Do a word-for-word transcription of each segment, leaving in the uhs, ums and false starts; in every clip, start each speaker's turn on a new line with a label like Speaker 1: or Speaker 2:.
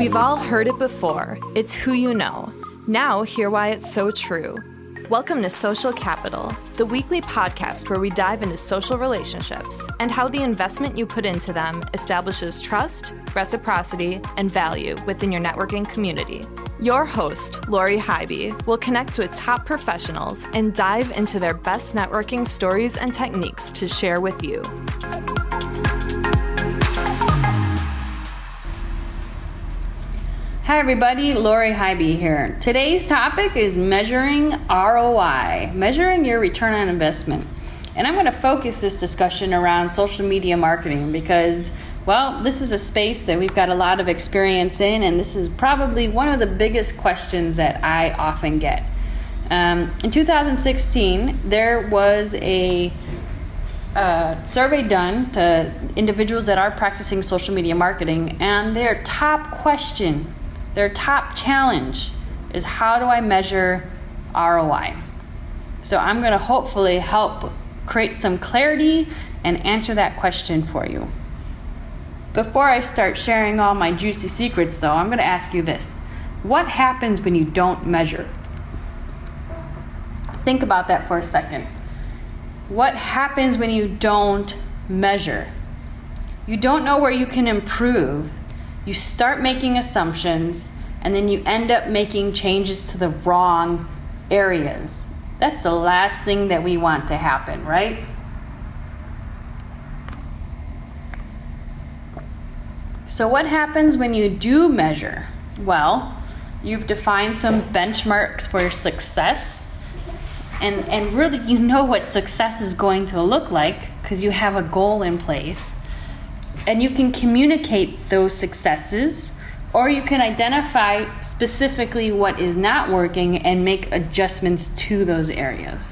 Speaker 1: We've all heard it before. It's who you know. Now, hear why it's so true. Welcome to Social Capital, the weekly podcast where we dive into social relationships and how the investment you put into them establishes trust, reciprocity, and value within your networking community. Your host, Lori Hybe, will connect with top professionals and dive into their best networking stories and techniques to share with you.
Speaker 2: Hi everybody, Lori Hybe here. Today's topic is measuring R O I, measuring your return on investment. And I'm going to focus this discussion around social media marketing because, well, this is a space that we've got a lot of experience in, and this is probably one of the biggest questions that I often get. Um, in two thousand sixteen, there was a uh, survey done to individuals that are practicing social media marketing, and their top question Their top challenge is, how do I measure R O I? So I'm going to hopefully help create some clarity and answer that question for you. Before I start sharing all my juicy secrets, though, I'm going to ask you this. What happens when you don't measure? Think about that for a second. What happens when you don't measure? You don't know where you can improve. You start making assumptions, and then you end up making changes to the wrong areas. That's the last thing that we want to happen, right? So what happens when you do measure? Well, you've defined some benchmarks for success, and, and really you know what success is going to look like because you have a goal in place. And you can communicate those successes, or you can identify specifically what is not working and make adjustments to those areas.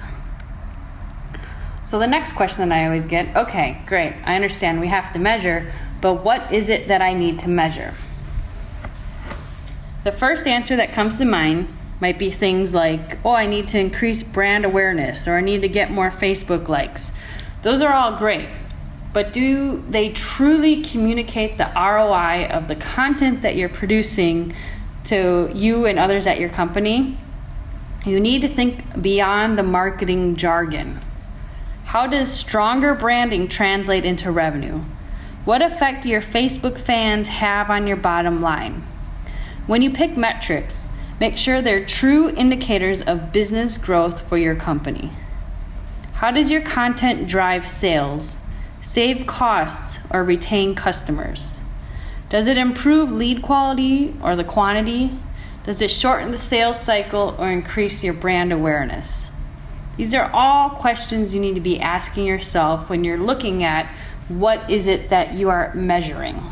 Speaker 2: So the next question that I always get, okay, great, I understand we have to measure, but what is it that I need to measure? The first answer that comes to mind might be things like, oh, I need to increase brand awareness, or I need to get more Facebook likes. Those are all great. But do they truly communicate the R O I of the content that you're producing to you and others at your company? You need to think beyond the marketing jargon. How does stronger branding translate into revenue? What effect do your Facebook fans have on your bottom line? When you pick metrics, make sure they're true indicators of business growth for your company. How does your content drive sales, save costs, or retain customers? Does it improve lead quality or the quantity? Does it shorten the sales cycle or increase your brand awareness? These are all questions you need to be asking yourself when you're looking at what is it that you are measuring.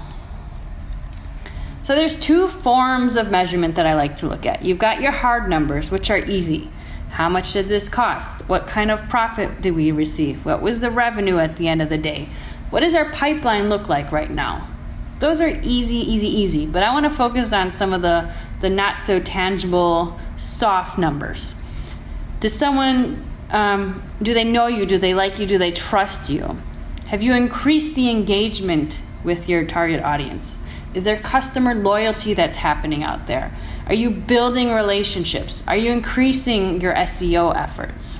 Speaker 2: So there's two forms of measurement that I like to look at. You've got your hard numbers, which are easy. How much did this cost? What kind of profit did we receive? What was the revenue at the end of the day? What does our pipeline look like right now? Those are easy, easy, easy. But I want to focus on some of the, the not so tangible, soft numbers. Does someone, um, do they know you? Do they like you? Do they trust you? Have you increased the engagement with your target audience? Is there customer loyalty that's happening out there? Are you building relationships? Are you increasing your S E O efforts?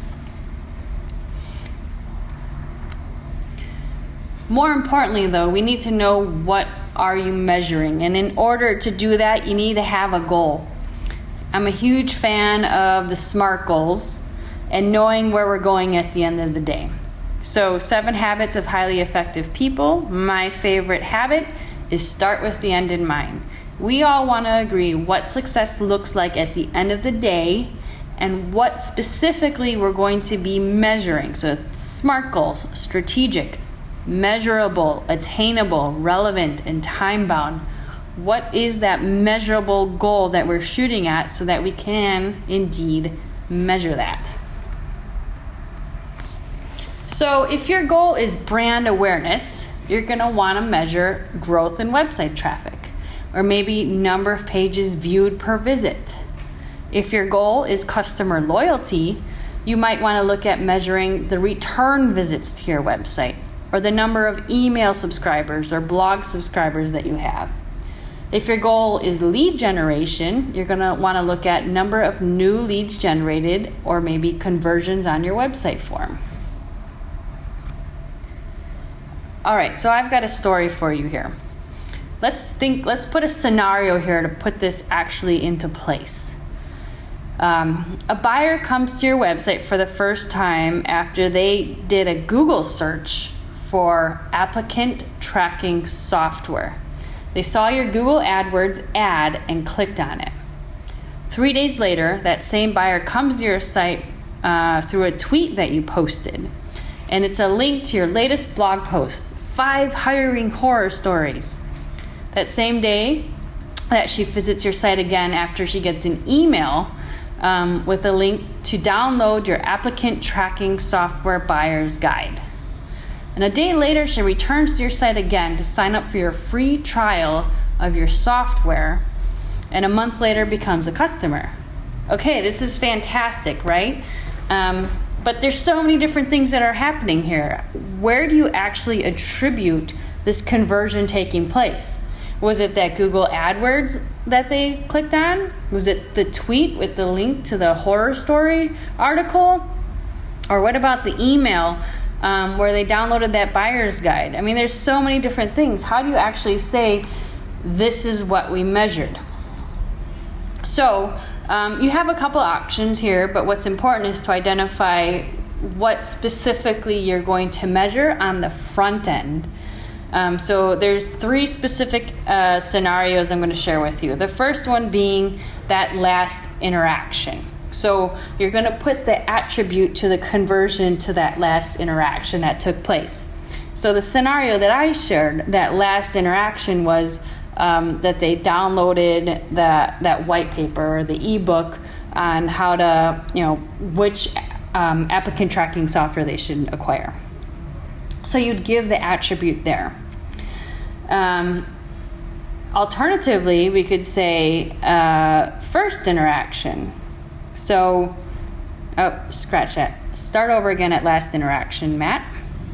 Speaker 2: More importantly, though, we need to know what are you measuring. And in order to do that, you need to have a goal. I'm a huge fan of the SMART goals and knowing where we're going at the end of the day. So, seven habits of highly effective people. My favorite habit is start with the end in mind. We all want to agree what success looks like at the end of the day and what specifically we're going to be measuring. So SMART goals: strategic, measurable, attainable, relevant, and time-bound. What is that measurable goal that we're shooting at so that we can indeed measure that? So if your goal is brand awareness, you're going to want to measure growth in website traffic, or maybe number of pages viewed per visit. If your goal is customer loyalty, you might want to look at measuring the return visits to your website, or the number of email subscribers or blog subscribers that you have. If your goal is lead generation, you're going to want to look at number of new leads generated or maybe conversions on your website form. All right, so I've got a story for you here. Let's think, let's put a scenario here to put this actually into place. Um, a buyer comes to your website for the first time after they did a Google search for applicant tracking software. They saw your Google AdWords ad and clicked on it. Three days later, that same buyer comes to your site uh, through a tweet that you posted. And it's a link to your latest blog post, five hiring horror stories. That same day that she visits your site again after she gets an email um, with a link to download your applicant tracking software buyer's guide. And a day later, she returns to your site again to sign up for your free trial of your software, and a month later becomes a customer. Okay, this is fantastic, right? Um, but there's so many different things that are happening here. Where do you actually attribute this conversion taking place? Was it that Google AdWords that they clicked on? Was it the tweet with the link to the horror story article? Or what about the email um, where they downloaded that buyer's guide? I mean, there's so many different things. How do you actually say this is what we measured? So um, you have a couple options here, but what's important is to identify what specifically you're going to measure on the front end. Um, so there's three specific uh, scenarios I'm going to share with you. The first one being that last interaction. So you're going to put the attribute to the conversion to that last interaction that took place. So the scenario that I shared, that last interaction was um, that they downloaded the, that white paper or the ebook on how to, you know, which um, applicant tracking software they should acquire. So you'd give the attribute there. Um, alternatively, we could say uh, first interaction. So, oh, scratch that. Start over again at last interaction, Matt.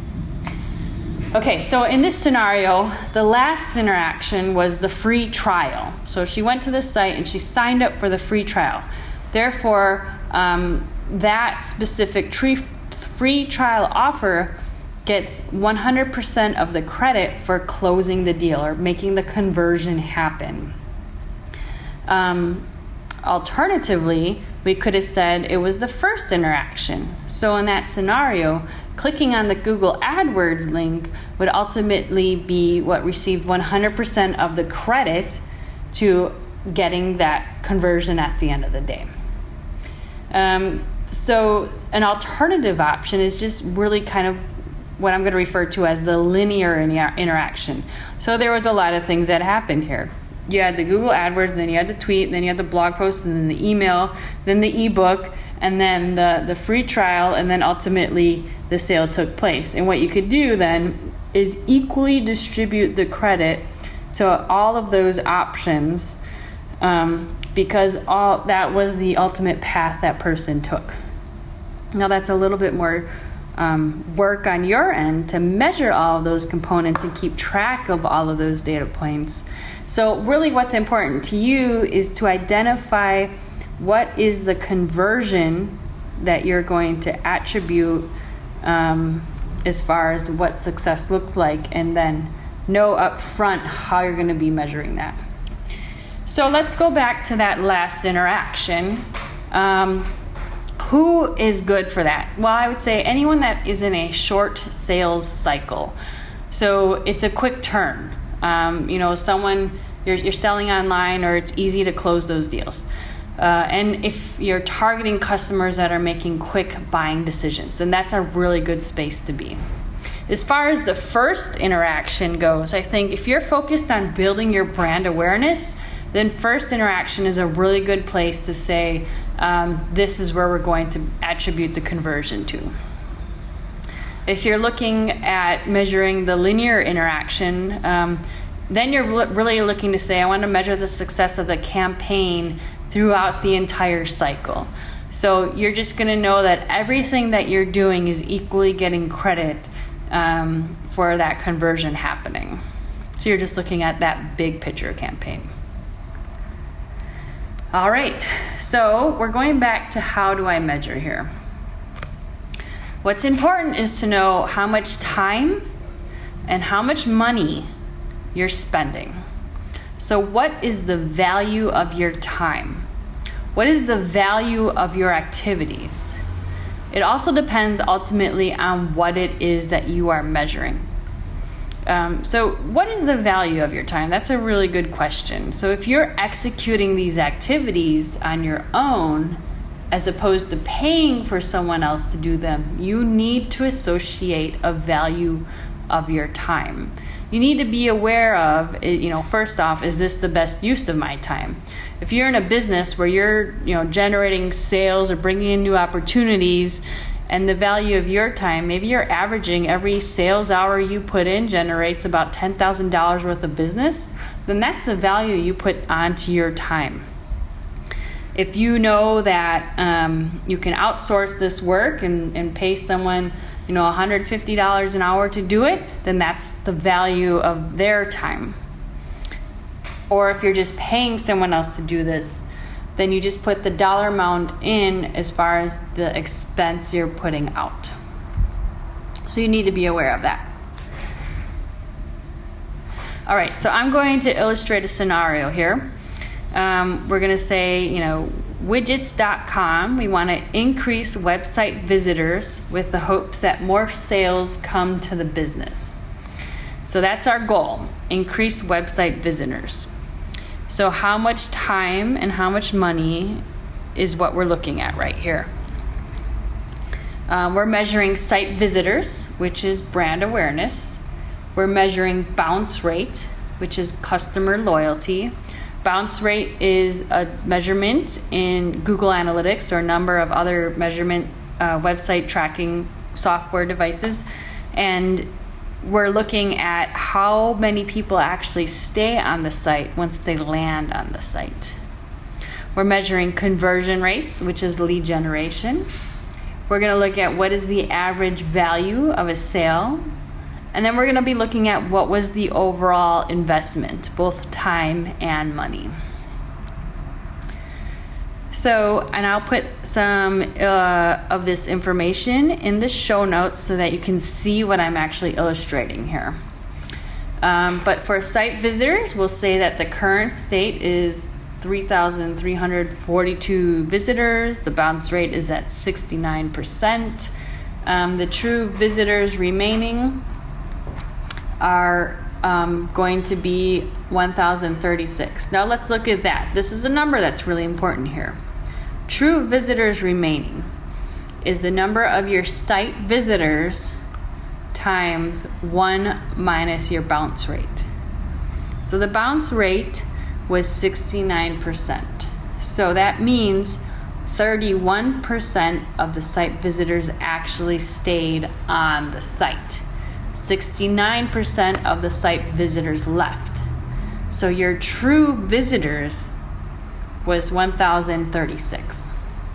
Speaker 2: Okay, so in this scenario, the last interaction was the free trial. So she went to the site and she signed up for the free trial. Therefore, um, that specific tree, free trial offer gets one hundred percent of the credit for closing the deal or making the conversion happen. Um, alternatively, we could have said it was the first interaction. So in that scenario, clicking on the Google AdWords link would ultimately be what received one hundred percent of the credit to getting that conversion at the end of the day. Um, so an alternative option is just really kind of what I'm going to refer to as the linear interaction. So there was a lot of things that happened here. You had the Google AdWords, then you had the tweet, then you had the blog post, and then the email, then the ebook, and then the, the free trial, and then ultimately the sale took place. And what you could do then is equally distribute the credit to all of those options um, because all that was the ultimate path that person took. Now that's a little bit more Um, work on your end to measure all of those components and keep track of all of those data points. So really what's important to you is to identify what is the conversion that you're going to attribute um, as far as what success looks like, and then know up front how you're going to be measuring that. So let's go back to that last interaction. Um, Who is good for that? Well, I would say anyone that is in a short sales cycle. So it's a quick turn. Um, you know, someone you're, you're selling online, or it's easy to close those deals. Uh, and if you're targeting customers that are making quick buying decisions, then that's a really good space to be. As far as the first interaction goes, I think if you're focused on building your brand awareness, then first interaction is a really good place to say, um, this is where we're going to attribute the conversion to. If you're looking at measuring the linear interaction, um, then you're really looking to say, I want to measure the success of the campaign throughout the entire cycle. So you're just going to know that everything that you're doing is equally getting credit um, for that conversion happening. So you're just looking at that big picture campaign. All right, so we're going back to how do I measure here. What's important is to know how much time and how much money you're spending. So what is the value of your time? What is the value of your activities? It also depends ultimately on what it is that you are measuring. Um, so what is the value of your time? That's a really good question. So if you're executing these activities on your own, as opposed to paying for someone else to do them, you need to associate a value of your time. You need to be aware of, you know, first off, is this the best use of my time? If you're in a business where you're, you know, generating sales or bringing in new opportunities, and the value of your time, maybe you're averaging every sales hour you put in generates about ten thousand dollars worth of business, then that's the value you put onto your time. If you know that um, you can outsource this work and, and pay someone, you know, one hundred fifty dollars an hour to do it, then that's the value of their time. Or if you're just paying someone else to do this, then you just put the dollar amount in as far as the expense you're putting out. So you need to be aware of that. All right, so I'm going to illustrate a scenario here. Um, we're going to say, you know, widgets dot com, we want to increase website visitors with the hopes that more sales come to the business. So that's our goal, increase website visitors. So how much time and how much money is what we're looking at right here. Um, we're measuring site visitors, which is brand awareness. We're measuring bounce rate, which is customer loyalty. Bounce rate is a measurement in Google Analytics or a number of other measurement uh, website tracking software devices. And we're looking at how many people actually stay on the site once they land on the site. We're measuring conversion rates, which is lead generation. We're going to look at what is the average value of a sale. And then we're going to be looking at what was the overall investment, both time and money. So, and I'll put some uh, of this information in the show notes so that you can see what I'm actually illustrating here. Um, but for site visitors, we'll say that the current state is three thousand three hundred forty-two visitors. The bounce rate is at sixty-nine percent. Um, the true visitors remaining are um, going to be one thousand thirty-six. Now let's look at that. This is a number that's really important here. True visitors remaining is the number of your site visitors times one minus your bounce rate. So the bounce rate was sixty-nine percent. So that means thirty-one percent of the site visitors actually stayed on the site. sixty-nine percent of the site visitors left. So your true visitors was one thousand thirty-six.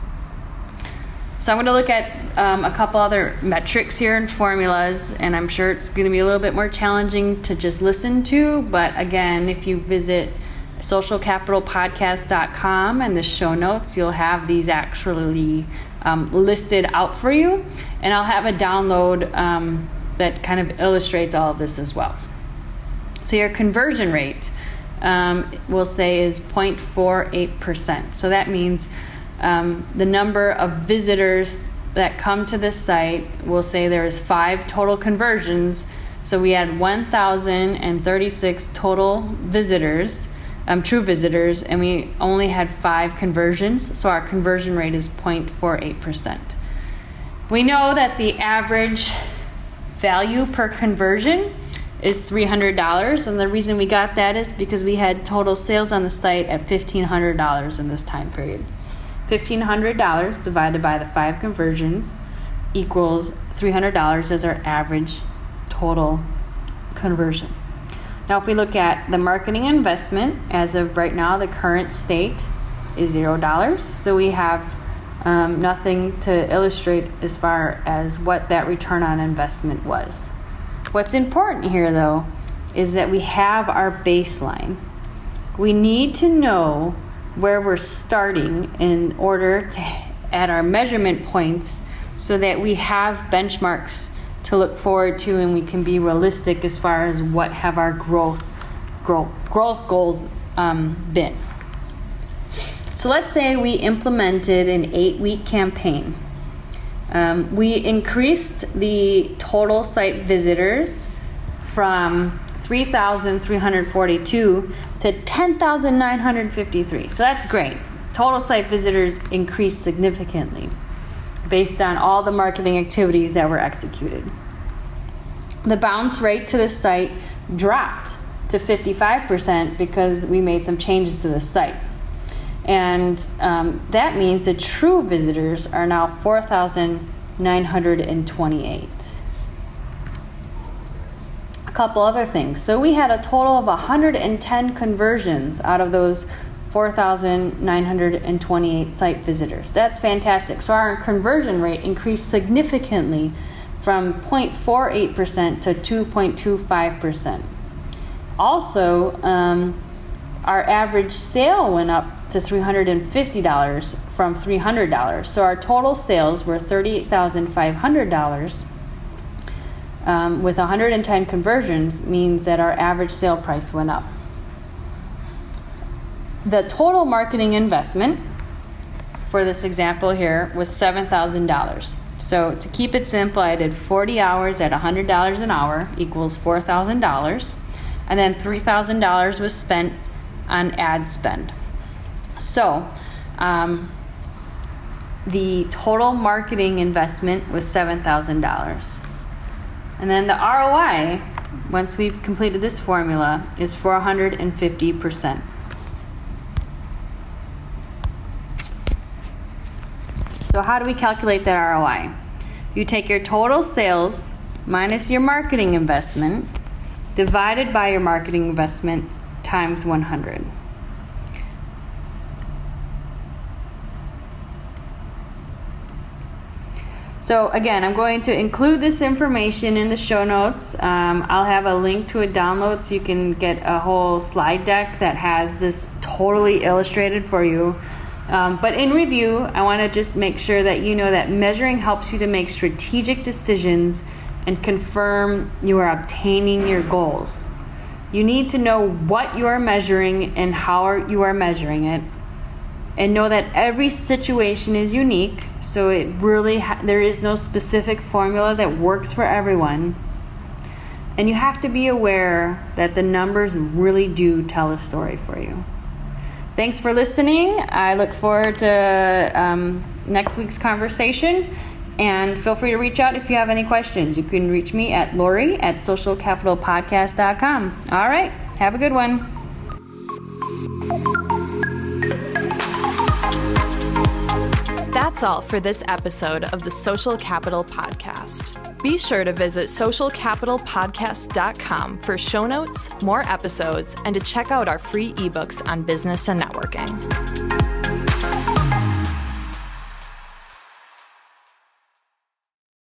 Speaker 2: So I'm going to look at um, a couple other metrics here and formulas, and I'm sure it's going to be a little bit more challenging to just listen to, but again, if you visit social capital podcast dot com and the show notes, you'll have these actually um, listed out for you, and I'll have a download um, that kind of illustrates all of this as well. So your conversion rate, um, we'll say, is zero point four eight percent. So that means um, the number of visitors that come to this site, we'll say there's five total conversions. So we had one thousand thirty-six total visitors, um, true visitors, and we only had five conversions. So our conversion rate is zero point four eight percent. We know that the average value per conversion is three hundred dollars, and the reason we got that is because we had total sales on the site at fifteen hundred dollars in this time period. fifteen hundred dollars divided by the five conversions equals three hundred dollars as our average total conversion. Now if we look at the marketing investment, as of right now the current state is zero dollars, so we have um, nothing to illustrate as far as what that return on investment was. What's important here though is that we have our baseline. We need to know where we're starting in order to at our measurement points so that we have benchmarks to look forward to and we can be realistic as far as what have our growth growth, growth goals um, been. So let's say we implemented an eight-week campaign. Um, we increased the total site visitors from three thousand three hundred forty-two to ten thousand nine hundred fifty-three. So that's great. Total site visitors increased significantly based on all the marketing activities that were executed. The bounce rate to the site dropped to fifty-five percent because we made some changes to the site. And um, that means that true visitors are now four thousand nine hundred twenty-eight. A couple other things. So we had a total of one hundred ten conversions out of those four thousand nine hundred twenty-eight site visitors. That's fantastic. So our conversion rate increased significantly from zero point four eight percent to two point two five percent. Also, um, our average sale went up to three hundred fifty dollars from three hundred dollars. So our total sales were thirty-eight thousand five hundred dollars. Um, with one hundred ten conversions means that our average sale price went up. The total marketing investment for this example here was seven thousand dollars. So to keep it simple, I did forty hours at one hundred dollars an hour equals four thousand dollars. And then three thousand dollars was spent on ad spend. So um, the total marketing investment was seven thousand dollars. And then the R O I, once we've completed this formula, is four hundred fifty percent. So how do we calculate that R O I? You take your total sales minus your marketing investment divided by your marketing investment times one hundred. So again, I'm going to include this information in the show notes. Um, I'll have a link to a download so you can get a whole slide deck that has this totally illustrated for you. Um, but in review, I want to just make sure that you know that measuring helps you to make strategic decisions and confirm you are obtaining your goals. You need to know what you are measuring and how you are measuring it, and know that every situation is unique. So it really ha- there is no specific formula that works for everyone. And you have to be aware that the numbers really do tell a story for you. Thanks for listening. I look forward to um, next week's conversation. And feel free to reach out if you have any questions. You can reach me at Lori at social capital podcast dot com. All right. Have a good one.
Speaker 1: That's all for this episode of the Social Capital Podcast. Be sure to visit social capital podcast dot com for show notes, more episodes, and to check out our free ebooks on business and networking.